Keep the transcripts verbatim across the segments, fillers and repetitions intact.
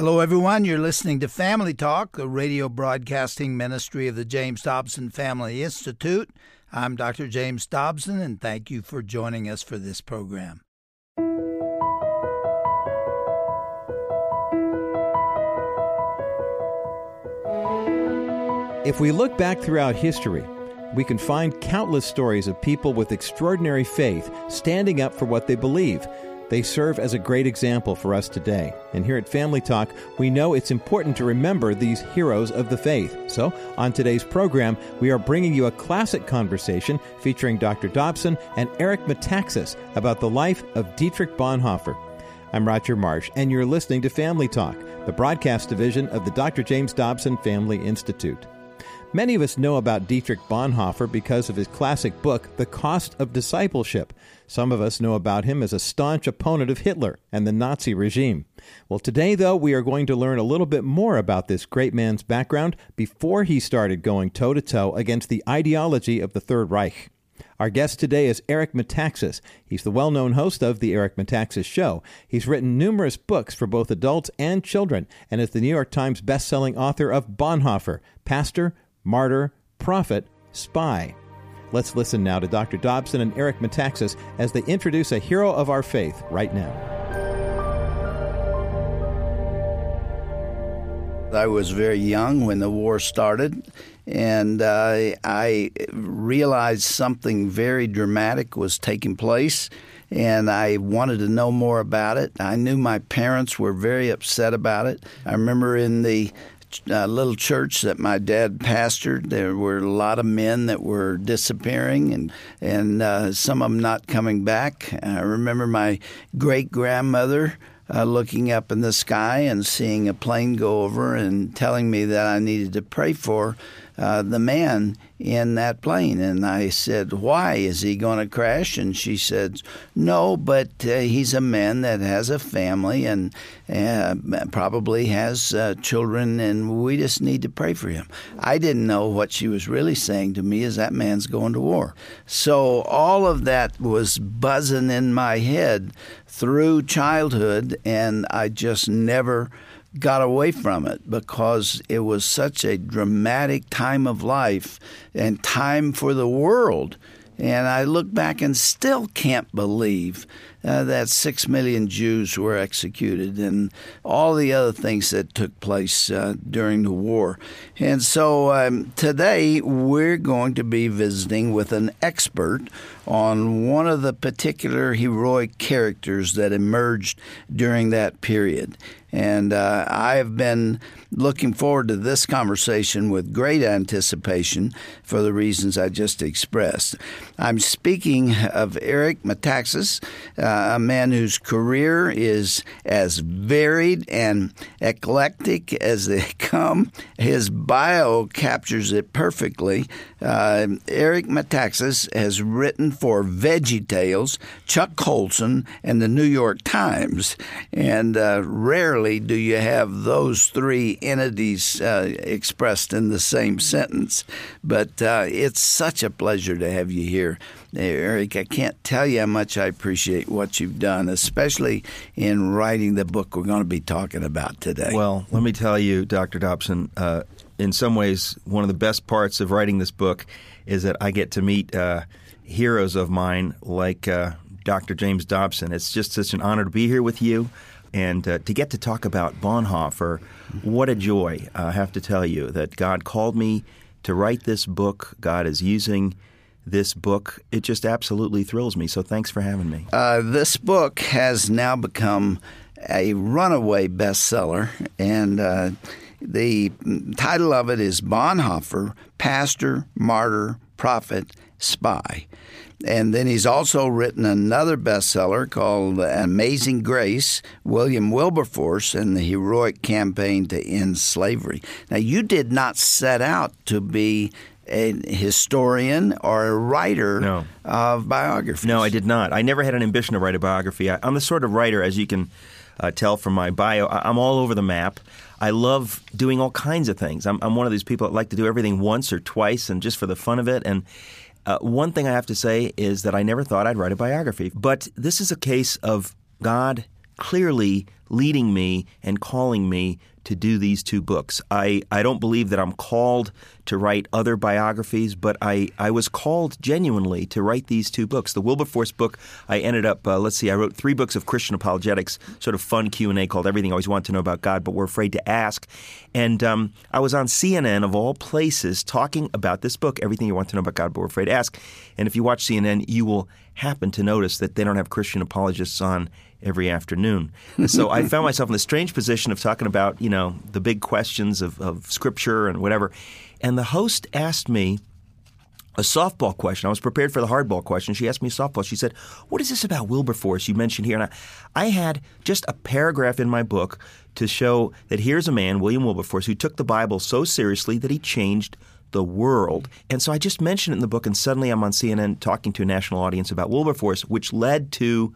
Hello, everyone. You're listening to Family Talk, the radio broadcasting ministry of the James Dobson Family Institute. I'm Doctor James Dobson, and thank you for joining us for this program. If we look back throughout history, we can find countless stories of people with extraordinary faith standing up for what they believe. They serve as a great example for us today. And here at Family Talk, we know it's important to remember these heroes of the faith. So, on today's program, we are bringing you a classic conversation featuring Doctor Dobson and Eric Metaxas about the life of Dietrich Bonhoeffer. I'm Roger Marsh, and you're listening to Family Talk, the broadcast division of the Doctor James Dobson Family Institute. Many of us know about Dietrich Bonhoeffer because of his classic book, The Cost of Discipleship. Some of us know about him as a staunch opponent of Hitler and the Nazi regime. Well, today, though, we are going to learn a little bit more about this great man's background before he started going toe-to-toe against the ideology of the Third Reich. Our guest today is Eric Metaxas. He's the well-known host of The Eric Metaxas Show. He's written numerous books for both adults and children, and is the New York Times best-selling author of Bonhoeffer, Pastor, Martyr, Prophet, Spy. Let's listen now to Doctor Dobson and Eric Metaxas as they introduce a hero of our faith right now. I was very young when the war started, and uh, I realized something very dramatic was taking place, and I wanted to know more about it. I knew my parents were very upset about it. I remember in the Uh, little church that my dad pastored, there were a lot of men that were disappearing and and uh, some of them not coming back. I remember my great-grandmother uh, looking up in the sky and seeing a plane go over and telling me that I needed to pray for uh, the man in that plane. And I said, why? Is he going to crash? And she said, no, but uh, he's a man that has a family and uh, probably has uh, children, and we just need to pray for him. I didn't know what she was really saying to me is that man's going to war. So all of that was buzzing in my head through childhood, and I just never got away from it because it was such a dramatic time of life and time for the world. And I look back and still can't believe uh, that six million Jews were executed and all the other things that took place uh, during the war. And so um, today we're going to be visiting with an expert on one of the particular heroic characters that emerged during that period. And uh, I have been looking forward to this conversation with great anticipation for the reasons I just expressed. I'm speaking of Eric Metaxas, uh, a man whose career is as varied and eclectic as they come. His bio captures it perfectly. Uh, Eric Metaxas has written for VeggieTales, Chuck Colson, and the New York Times. And uh, rarely do you have those three entities uh, expressed in the same sentence. But uh, it's such a pleasure to have you here, Eric. I can't tell you how much I appreciate what you've done, especially in writing the book we're going to be talking about today. Well, let me tell you, Doctor Dobson, uh, in some ways, one of the best parts of writing this book is that I get to meet uh, heroes of mine like uh, Doctor James Dobson. It's just such an honor to be here with you. And uh, to get to talk about Bonhoeffer, what a joy, uh, I have to tell you, that God called me to write this book. God is using this book. It just absolutely thrills me. So thanks for having me. Uh, this book has now become a runaway bestseller, and uh, the title of it is Bonhoeffer, Pastor, Martyr, Prophet, Spy. And then he's also written another bestseller called Amazing Grace, William Wilberforce and the Heroic Campaign to End Slavery. Now, you did not set out to be a historian or a writer no. of biographies. No, I did not. I never had an ambition to write a biography. I, I'm the sort of writer, as you can uh, tell from my bio, I, I'm all over the map. I love doing all kinds of things. I'm, I'm one of these people that like to do everything once or twice and just for the fun of it. And Uh, one thing I have to say is that I never thought I'd write a biography. But this is a case of God clearly leading me and calling me to do these two books. I, I don't believe that I'm called to write other biographies, but I, I was called genuinely to write these two books. The Wilberforce book, I ended up, uh, let's see, I wrote three books of Christian apologetics, sort of fun Q and A called Everything I Always Want to Know About God, but We're Afraid to Ask. And um, I was on C N N, of all places, talking about this book, Everything You Want to Know About God, but We're Afraid to Ask. And if you watch C N N, you will happen to notice that they don't have Christian apologists on every afternoon. And so I found myself in the strange position of talking about, you know, the big questions of, of Scripture and whatever. And the host asked me a softball question. I was prepared for the hardball question. She asked me a softball. She said, what is this about Wilberforce you mentioned here? And I, I had just a paragraph in my book to show that here's a man, William Wilberforce, who took the Bible so seriously that he changed the world. And so I just mentioned it in the book, and suddenly I'm on C N N talking to a national audience about Wilberforce, which led to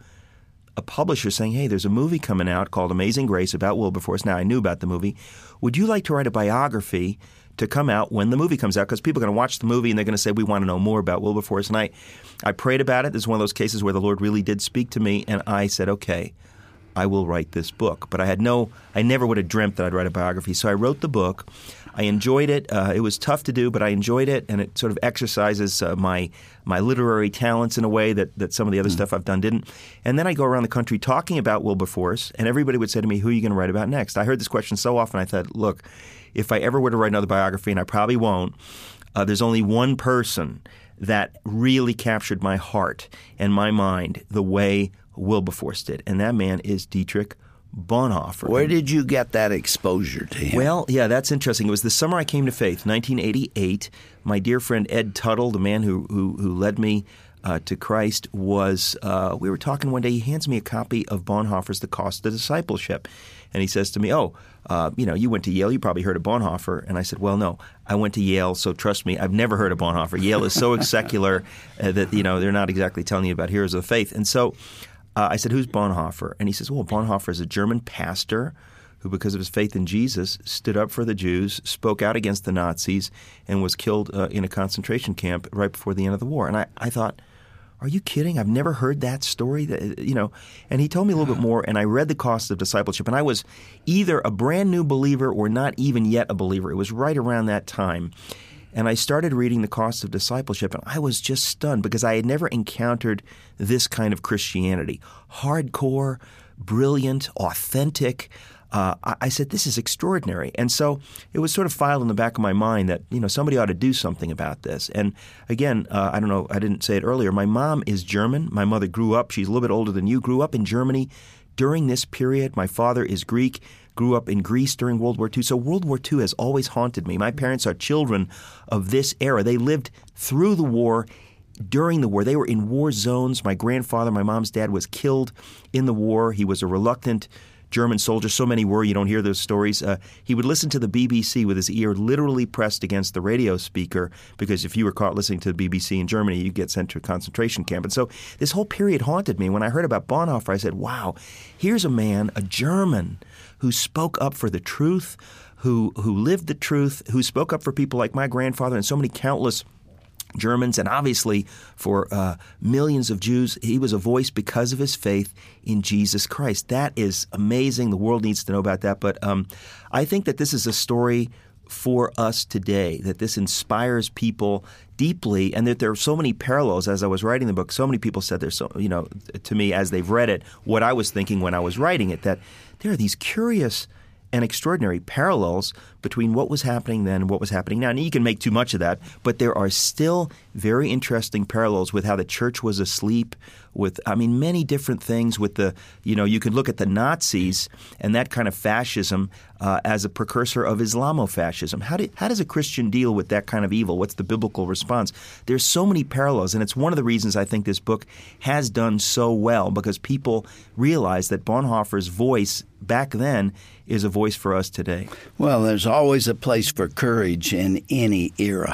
a publisher saying, hey, there's a movie coming out called Amazing Grace about Wilberforce. Now, I knew about the movie. Would you like to write a biography to come out when the movie comes out? Because people are going to watch the movie and they're going to say, we want to know more about Wilberforce. And I, I prayed about it. This is one of those cases where the Lord really did speak to me, and I said, okay, I will write this book. But I had no, I never would have dreamt that I'd write a biography. So I wrote the book. I enjoyed it. Uh, it was tough to do, but I enjoyed it, and it sort of exercises uh, my my literary talents in a way that, that some of the other mm. stuff I've done didn't. And then I go around the country talking about Wilberforce, and everybody would say to me, who are you going to write about next? I heard this question so often, I thought, look, if I ever were to write another biography, and I probably won't, uh, there's only one person that really captured my heart and my mind the way Wilberforce did, and that man is Dietrich Bonhoeffer. Where did you get that exposure to him? Well, yeah, that's interesting. It was the summer I came to faith, nineteen eighty-eight. My dear friend Ed Tuttle, the man who who, who led me uh, to Christ, was uh, we were talking one day. He hands me a copy of Bonhoeffer's The Cost of Discipleship, and he says to me, "Oh, uh, you know, you went to Yale. You probably heard of Bonhoeffer." And I said, "Well, no, I went to Yale, so trust me, I've never heard of Bonhoeffer. Yale is so secular uh, that you know they're not exactly telling you about heroes of the faith." And so Uh, I said, who's Bonhoeffer? And he says, well, Bonhoeffer is a German pastor who, because of his faith in Jesus, stood up for the Jews, spoke out against the Nazis, and was killed uh, in a concentration camp right before the end of the war. And I, I thought, are you kidding? I've never heard that story. That, you know, and he told me a little bit more, and I read The Cost of Discipleship, and I was either a brand new believer or not even yet a believer. It was right around that time. And I started reading The Cost of Discipleship, and I was just stunned because I had never encountered this kind of Christianity. Hardcore, brilliant, authentic. Uh, I, I said, this is extraordinary. And so it was sort of filed in the back of my mind that, you know, somebody ought to do something about this. And again, uh, I don't know, I didn't say it earlier, my mom is German. My mother grew up, she's a little bit older than you, grew up in Germany during this period. My father is Greek. Grew up in Greece during World War Two. So World War Two has always haunted me. My parents are children of this era. They lived through the war, during the war. They were in war zones. My grandfather, my mom's dad, was killed in the war. He was a reluctant German soldier. So many were, you don't hear those stories. Uh, he would listen to the B B C with his ear literally pressed against the radio speaker, because if you were caught listening to the B B C in Germany, you'd get sent to a concentration camp. And so this whole period haunted me. When I heard about Bonhoeffer, I said, wow, here's a man, a German, who spoke up for the truth, who who lived the truth, who spoke up for people like my grandfather and so many countless Germans, and obviously for uh, millions of Jews. He was a voice because of his faith in Jesus Christ. That is amazing. The world needs to know about that. But um, I think that this is a story for us today, that this inspires people deeply, and that there are so many parallels. As I was writing the book, so many people said there's so, you know, to me as they've read it, what I was thinking when I was writing it, that there are these curious and extraordinary parallels between what was happening then and what was happening now. And you can make too much of that, but there are still very interesting parallels with how the church was asleep, with, I mean, many different things with the, you know, you could look at the Nazis and that kind of fascism uh, as a precursor of Islamofascism. How, do, how does a Christian deal with that kind of evil? What's the biblical response? There's so many parallels, and it's one of the reasons I think this book has done so well, because people realize that Bonhoeffer's voice back then is a voice for us today. Well, there's always a place for courage in any era.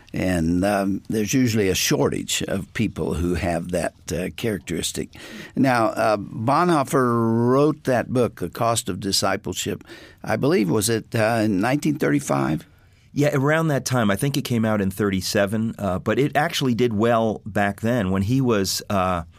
And um, there's usually a shortage of people who have that uh, characteristic. Now, uh, Bonhoeffer wrote that book, The Cost of Discipleship, I believe, was it uh, in nineteen thirty-five? Yeah, around that time. I think it came out in thirty-seven, uh, but it actually did well back then when he was uh,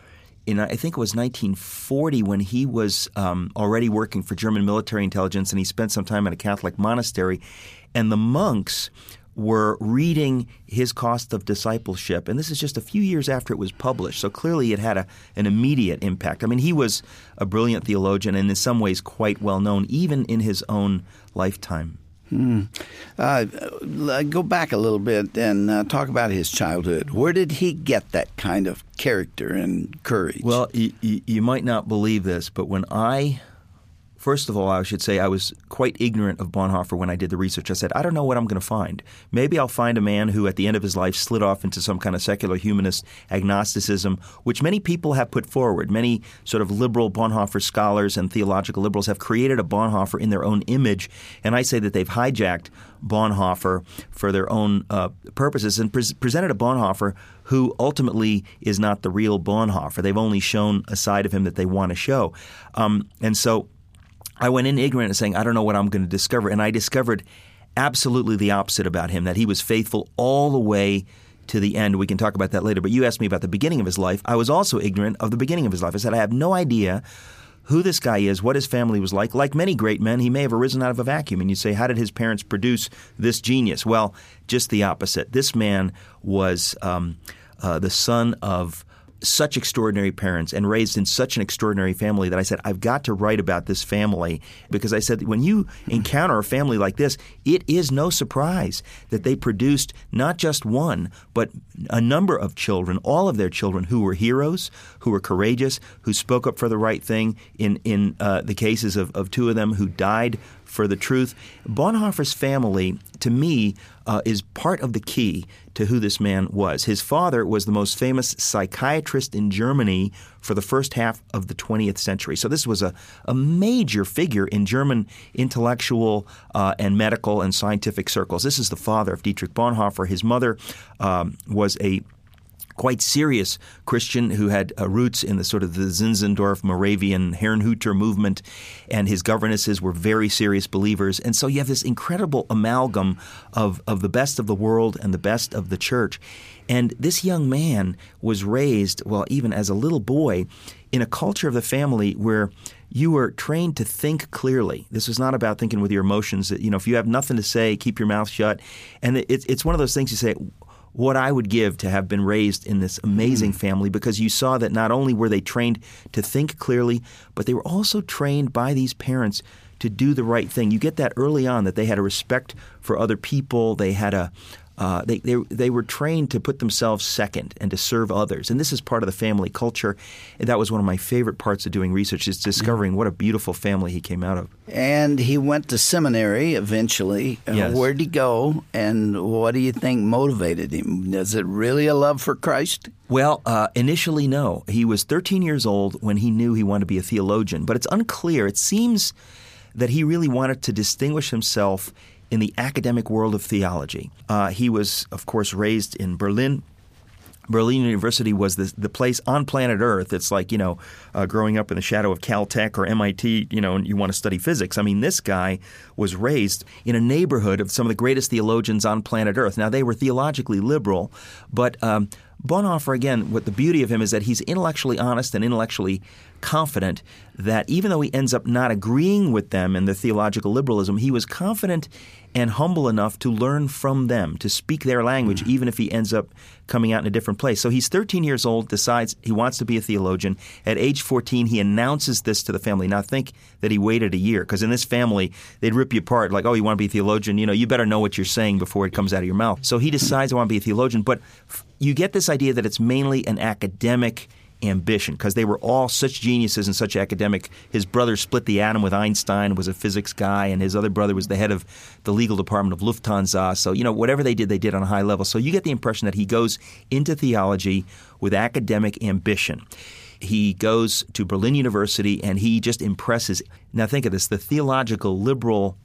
in I think it was nineteen forty when he was um, already working for German military intelligence, and he spent some time at a Catholic monastery, and the monks were reading his Cost of Discipleship, and this is just a few years after it was published, so clearly it had a, an immediate impact. I mean, he was a brilliant theologian and in some ways quite well known, even in his own lifetime. Hmm. Uh, go back a little bit and uh, talk about his childhood. Where did he get that kind of character and courage? Well, y- y- you might not believe this, but when I... First of all, I should say I was quite ignorant of Bonhoeffer when I did the research. I said, I don't know what I'm going to find. Maybe I'll find a man who at the end of his life slid off into some kind of secular humanist agnosticism, which many people have put forward. Many sort of liberal Bonhoeffer scholars and theological liberals have created a Bonhoeffer in their own image, and I say that they've hijacked Bonhoeffer for their own uh, purposes and pre- presented a Bonhoeffer who ultimately is not the real Bonhoeffer. They've only shown a side of him that they want to show. Um, and so I went in ignorant and saying, I don't know what I'm going to discover. And I discovered absolutely the opposite about him, that he was faithful all the way to the end. We can talk about that later. But you asked me about the beginning of his life. I was also ignorant of the beginning of his life. I said, I have no idea who this guy is, what his family was like. Like many great men, he may have arisen out of a vacuum. And you say, how did his parents produce this genius? Well, just the opposite. This man was um, uh, the son of such extraordinary parents and raised in such an extraordinary family that I said, I've got to write about this family, because I said, when you encounter a family like this, it is no surprise that they produced not just one, but a number of children, all of their children who were heroes, who were courageous, who spoke up for the right thing in, in uh, the cases of, of two of them who died for the truth. Bonhoeffer's family, to me, uh, is part of the key to who this man was. His father was the most famous psychiatrist in Germany for the first half of the twentieth century. So this was a, a major figure in German intellectual uh, and medical and scientific circles. This is the father of Dietrich Bonhoeffer. His mother um, was a quite serious Christian who had uh, roots in the sort of the Zinzendorf, Moravian, Herrnhuter movement, and his governesses were very serious believers. And so you have this incredible amalgam of, of the best of the world and the best of the church. And this young man was raised, well, even as a little boy, in a culture of the family where you were trained to think clearly. This was not about thinking with your emotions. You know, if you have nothing to say, keep your mouth shut. And it's it's one of those things you say, what I would give to have been raised in this amazing mm. family, because you saw that not only were they trained to think clearly, but they were also trained by these parents to do the right thing. You get that early on, that they had a respect for other people. They had a uh, they, they they were trained to put themselves second and to serve others. And this is part of the family culture. And that was one of my favorite parts of doing research, is discovering what a beautiful family he came out of. And he went to seminary eventually. Yes. Uh, where'd he go, and what do you think motivated him? Is it really a love for Christ? Well, uh, initially, no. He was thirteen years old when he knew he wanted to be a theologian. But it's unclear. It seems that he really wanted to distinguish himself in the academic world of theology. Uh, he was, of course, raised in Berlin. Berlin University was the, the place on planet Earth. It's like, you know, uh, growing up in the shadow of Caltech or M I T, you know, and you want to study physics. I mean, this guy was raised in a neighborhood of some of the greatest theologians on planet Earth. Now, they were theologically liberal, but um, Bonhoeffer, again, what the beauty of him is that he's intellectually honest and intellectually confident that even though he ends up not agreeing with them in the theological liberalism, he was confident and humble enough to learn from them, to speak their language, mm-hmm. even if he ends up coming out in a different place. So he's thirteen years old, decides he wants to be a theologian. At age fourteen, he announces this to the family. Now think that he waited a year, because in this family, they'd rip you apart like, oh, you want to be a theologian? You know, you better know what you're saying before it comes out of your mouth. So he decides, I want to be a theologian. But you get this idea that it's mainly an academic ambition, because they were all such geniuses and such academic. His brother split the atom with Einstein, was a physics guy, and his other brother was the head of the legal department of Lufthansa. So, you know, whatever they did, they did on a high level. So you get the impression that he goes into theology with academic ambition. He goes to Berlin University, and he just impresses. Now think of this, the theological liberal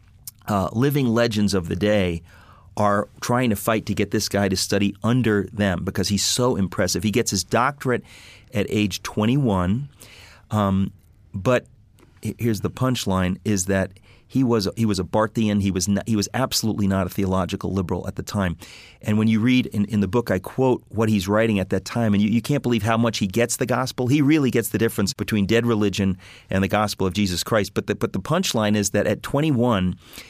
uh, living legends of the day are trying to fight to get this guy to study under them, because he's so impressive. He gets his doctorate at age twenty-one, um, but here's the punchline, is that He was he was a Barthian. He was not, he was absolutely not a theological liberal at the time. And when you read in, in the book, I quote what he's writing at that time, and you, you can't believe how much he gets the gospel. He really gets the difference between dead religion and the gospel of Jesus Christ. But the, but the punchline is that at twenty-one,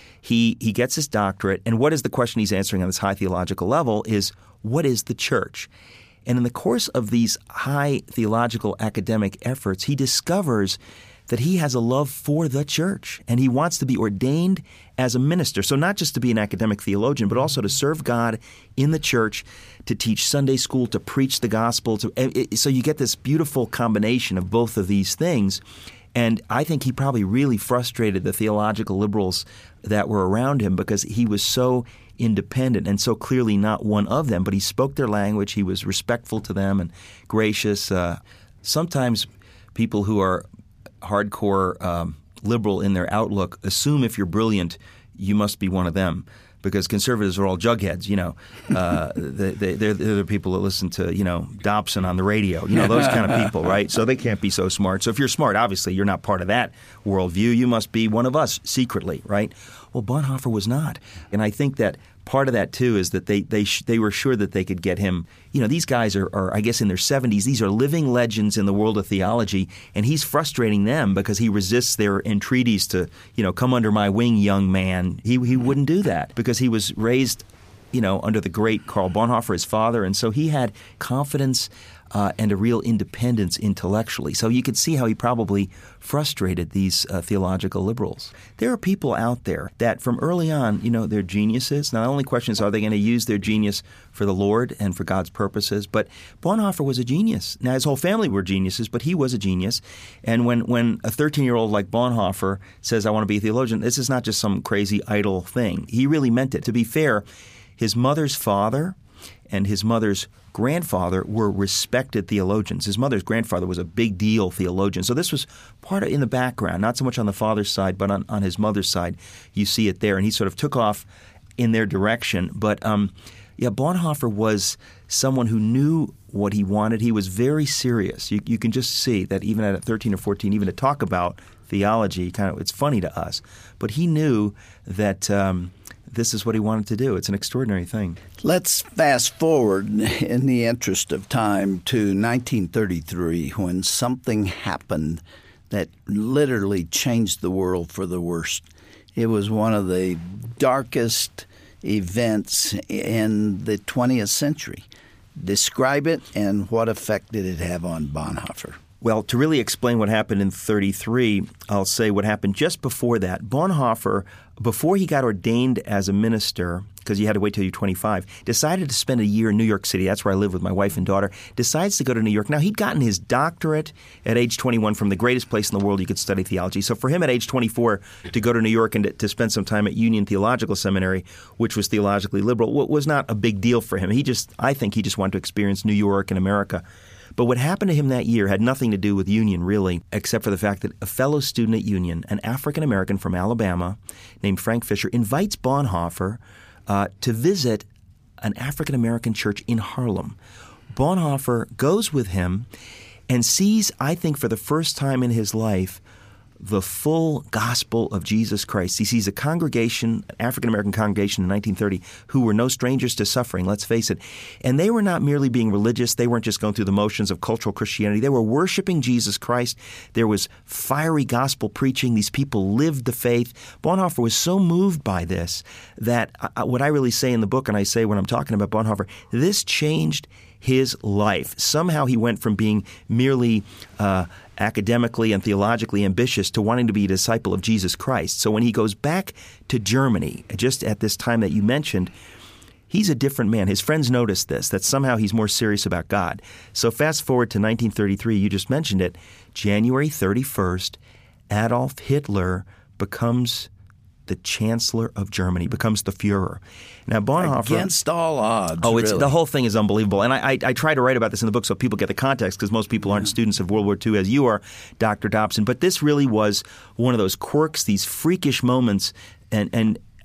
he he gets his doctorate, and what is the question he's answering on this high theological level is, what is the church? And in the course of these high theological academic efforts, he discovers that he has a love for the church, and he wants to be ordained as a minister. So not just to be an academic theologian, but also to serve God in the church, to teach Sunday school, to preach the gospel. To, so you get this beautiful combination of both of these things. And I think he probably really frustrated the theological liberals that were around him because he was so independent and so clearly not one of them. But he spoke their language. He was respectful to them and gracious. Uh, sometimes people who are hardcore um, liberal in their outlook assume if you're brilliant, you must be one of them, because conservatives are all jugheads. You know, uh, they, they, they're, they're the people that listen to, you know, Dobson on the radio. You know, those kind of people, right? So they can't be so smart. So if you're smart, obviously you're not part of that worldview. You must be one of us secretly, right? Well, Bonhoeffer was not, and I think that part of that, too, is that they they sh- they were sure that they could get him. You know, these guys are, are, I guess, in their seventies. These are living legends in the world of theology, and he's frustrating them because he resists their entreaties to, you know, come under my wing, young man. He he wouldn't do that because he was raised, you know, under the great Karl Bonhoeffer, his father, and so he had confidence uh, and a real independence intellectually. So you could see how he probably frustrated these uh, theological liberals. There are people out there that from early on, you know, they're geniuses. Now, the only question is, are they going to use their genius for the Lord and for God's purposes? But Bonhoeffer was a genius. Now, his whole family were geniuses, but he was a genius. And when, when a thirteen-year-old like Bonhoeffer says, I want to be a theologian, this is not just some crazy idle thing. He really meant it. To be fair, his mother's father and his mother's grandfather were respected theologians. His mother's grandfather was a big deal theologian. So this was part of in the background, not so much on the father's side, but on, on his mother's side. You see it there. And he sort of took off in their direction. But um, yeah, Bonhoeffer was someone who knew what he wanted. He was very serious. You, you can just see that even at thirteen or fourteen, even to talk about theology, kind of, it's funny to us. But he knew that um, this is what he wanted to do. It's an extraordinary thing. Let's fast forward in the interest of time to nineteen thirty-three, when something happened that literally changed the world for the worst. It was one of the darkest events in the twentieth century. Describe it, and what effect did it have on Bonhoeffer? Well, to really explain what happened in thirty-three, I'll say what happened just before that. Bonhoeffer, before he got ordained as a minister, because you had to wait till you're twenty-five, decided to spend a year in New York City. That's where I live with my wife and daughter. Decides to go to New York. Now, he'd gotten his doctorate at age twenty-one from the greatest place in the world you could study theology. So for him at age twenty-four to go to New York and to, to spend some time at Union Theological Seminary, which was theologically liberal, was not a big deal for him. He just, I think he just wanted to experience New York and America. But what happened to him that year had nothing to do with Union, really, except for the fact that a fellow student at Union, an African-American from Alabama named Frank Fisher, invites Bonhoeffer uh, to visit an African-American church in Harlem. Bonhoeffer goes with him and sees, I think for the first time in his life, the full gospel of Jesus Christ. He sees a congregation, an African-American congregation in nineteen thirty, who were no strangers to suffering, let's face it. And they were not merely being religious. They weren't just going through the motions of cultural Christianity. They were worshiping Jesus Christ. There was fiery gospel preaching. These people lived the faith. Bonhoeffer was so moved by this that uh, what I really say in the book, and I say when I'm talking about Bonhoeffer, this changed his life. Somehow he went from being merely uh, academically and theologically ambitious to wanting to be a disciple of Jesus Christ. So when he goes back to Germany, just at this time that you mentioned, he's a different man. His friends noticed this, that somehow he's more serious about God. So fast forward to nineteen thirty-three, you just mentioned it, January thirty-first, Adolf Hitler becomes the Chancellor of Germany, becomes the Fuhrer. Now, Bonhoeffer... Against all odds, Oh, it's really. The whole thing is unbelievable. And I, I, I try to write about this in the book so people get the context, because most people aren't students of World War Two as you are, Doctor Dobson. But this really was one of those quirks, these freakish moments, and, and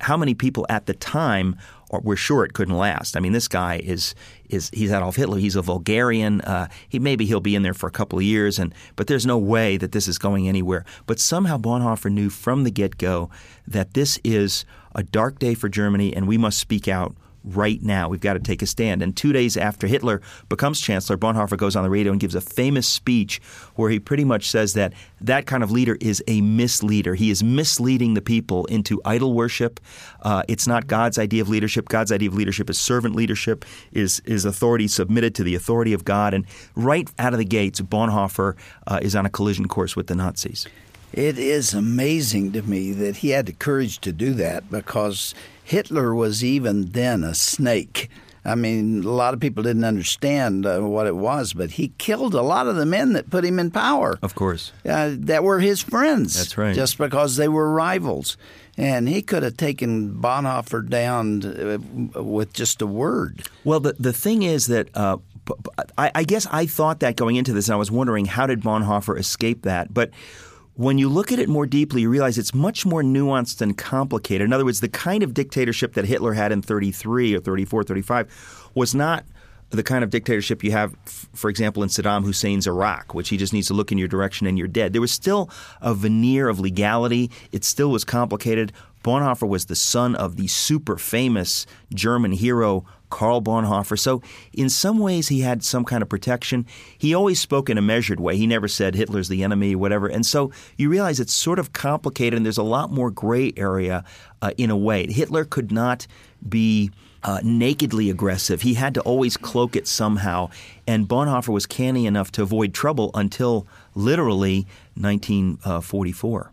how many people at the time were sure it couldn't last. I mean, this guy is is he's Adolf Hitler. He's a vulgarian. Uh, he maybe he'll be in there for a couple of years, and but there's no way that this is going anywhere. But somehow Bonhoeffer knew from the get-go that this is a dark day for Germany, and we must speak out right now. We've got to take a stand. And two days after Hitler becomes chancellor, Bonhoeffer goes on the radio and gives a famous speech where he pretty much says that that kind of leader is a misleader. He is misleading the people into idol worship. Uh, it's not God's idea of leadership. God's idea of leadership is servant leadership, is, is authority submitted to the authority of God. And right out of the gates, Bonhoeffer uh, is on a collision course with the Nazis. It is amazing to me that he had the courage to do that, because Hitler was even then a snake. I mean, a lot of people didn't understand uh, what it was, but he killed a lot of the men that put him in power. Of course. Uh, that were his friends. That's right. Just because they were rivals. And he could have taken Bonhoeffer down uh, with just a word. Well, the, the thing is that uh, I, I guess I thought that going into this, and I was wondering, how did Bonhoeffer escape that? But when you look at it more deeply, you realize it's much more nuanced and complicated. In other words, the kind of dictatorship that Hitler had in thirty-three or thirty-four, thirty-five was not the kind of dictatorship you have, for example, in Saddam Hussein's Iraq, which he just needs to look in your direction and you're dead. There was still a veneer of legality. It still was complicated. Bonhoeffer was the son of the super famous German hero Karl Bonhoeffer. So in some ways he had some kind of protection. He always spoke in a measured way. He never said Hitler's the enemy or whatever. And so you realize it's sort of complicated, and there's a lot more gray area uh, in a way. Hitler could not be uh, nakedly aggressive. He had to always cloak it somehow. And Bonhoeffer was canny enough to avoid trouble until literally nineteen forty-four.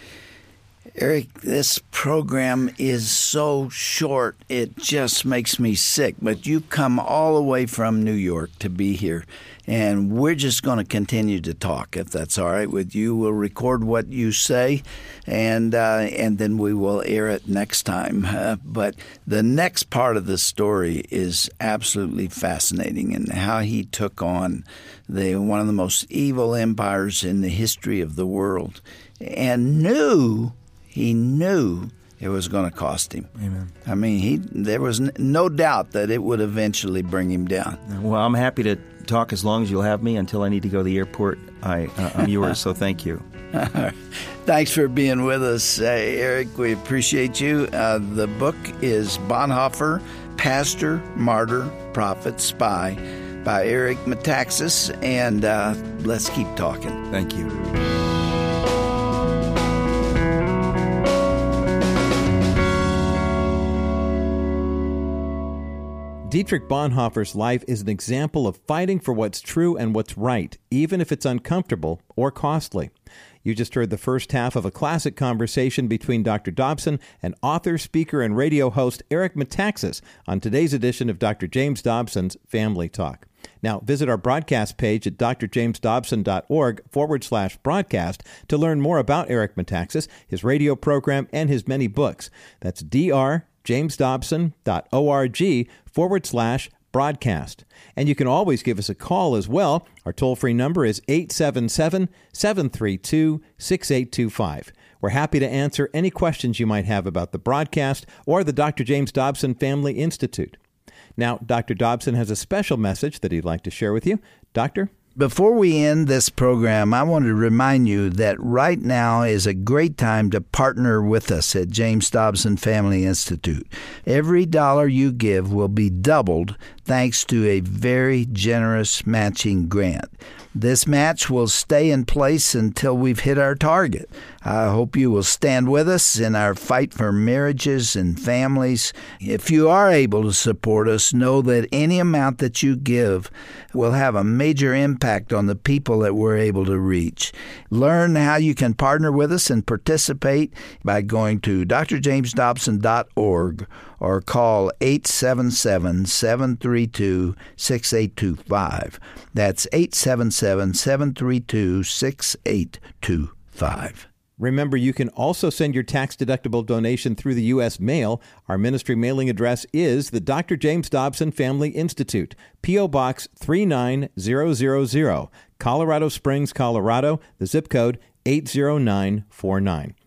Eric, this program is so short, it just makes me sick. But you've come all the way from New York to be here, and we're just going to continue to talk, if that's all right with you. We'll record what you say, and uh, and then we will air it next time. Uh, but the next part of the story is absolutely fascinating, and how he took on the one of the most evil empires in the history of the world, and knew... He knew it was going to cost him. Amen. I mean, he there was n- no doubt that it would eventually bring him down. Well, I'm happy to talk as long as you'll have me. Until I need to go to the airport, I, uh, I'm yours, so thank you. Thanks for being with us, uh, Eric. We appreciate you. Uh, the book is Bonhoeffer, Pastor, Martyr, Prophet, Spy, by Eric Metaxas, and uh, let's keep talking. Thank you. Dietrich Bonhoeffer's life is an example of fighting for what's true and what's right, even if it's uncomfortable or costly. You just heard the first half of a classic conversation between Doctor Dobson and author, speaker, and radio host Eric Metaxas on today's edition of Doctor James Dobson's Family Talk. Now, visit our broadcast page at drjamesdobson.org forward slash broadcast to learn more about Eric Metaxas, his radio program, and his many books. That's dr. jamesdobson.org forward slash broadcast. And you can always give us a call as well. Our toll-free number is eight seven seven, seven three two, six eight two five. We're happy to answer any questions you might have about the broadcast or the Doctor James Dobson Family Institute. Now, Doctor Dobson has a special message that he'd like to share with you. Doctor? Before we end this program, I want to remind you that right now is a great time to partner with us at James Dobson Family Institute. Every dollar you give will be doubled thanks to a very generous matching grant. This match will stay in place until we've hit our target. I hope you will stand with us in our fight for marriages and families. If you are able to support us, know that any amount that you give will have a major impact on the people that we're able to reach. Learn how you can partner with us and participate by going to d r james dobson dot org or call eight seven seven, seven three two, six eight two five. That's eight seven seven, seven three two, six eight two five. Remember, you can also send your tax-deductible donation through the U S mail. Our ministry mailing address is the Doctor James Dobson Family Institute, P O. Box three nine zero zero zero, Colorado Springs, Colorado, the zip code eight zero nine four nine.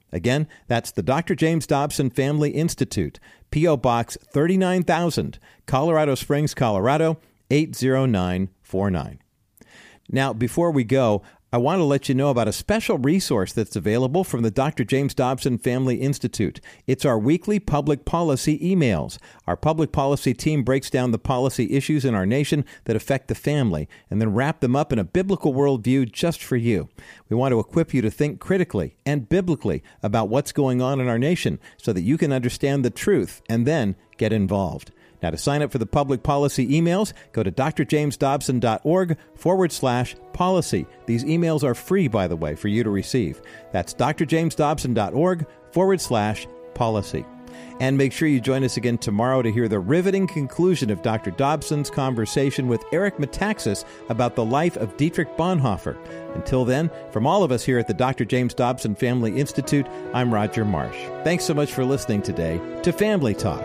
Again, that's the Doctor James Dobson Family Institute, P O. Box thirty-nine thousand, Colorado Springs, Colorado, eight zero nine four nine. Now, before we go, I want to let you know about a special resource that's available from the Doctor James Dobson Family Institute. It's our weekly public policy emails. Our public policy team breaks down the policy issues in our nation that affect the family and then wrap them up in a biblical worldview just for you. We want to equip you to think critically and biblically about what's going on in our nation so that you can understand the truth and then get involved. Now, to sign up for the public policy emails, go to drjamesdobson.org forward slash policy. These emails are free, by the way, for you to receive. That's drjamesdobson.org forward slash policy. And make sure you join us again tomorrow to hear the riveting conclusion of Doctor Dobson's conversation with Eric Metaxas about the life of Dietrich Bonhoeffer. Until then, from all of us here at the Doctor James Dobson Family Institute, I'm Roger Marsh. Thanks so much for listening today to Family Talk.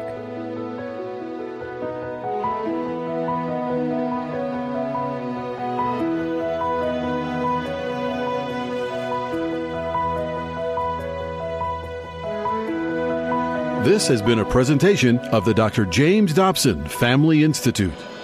This has been a presentation of the Doctor James Dobson Family Institute.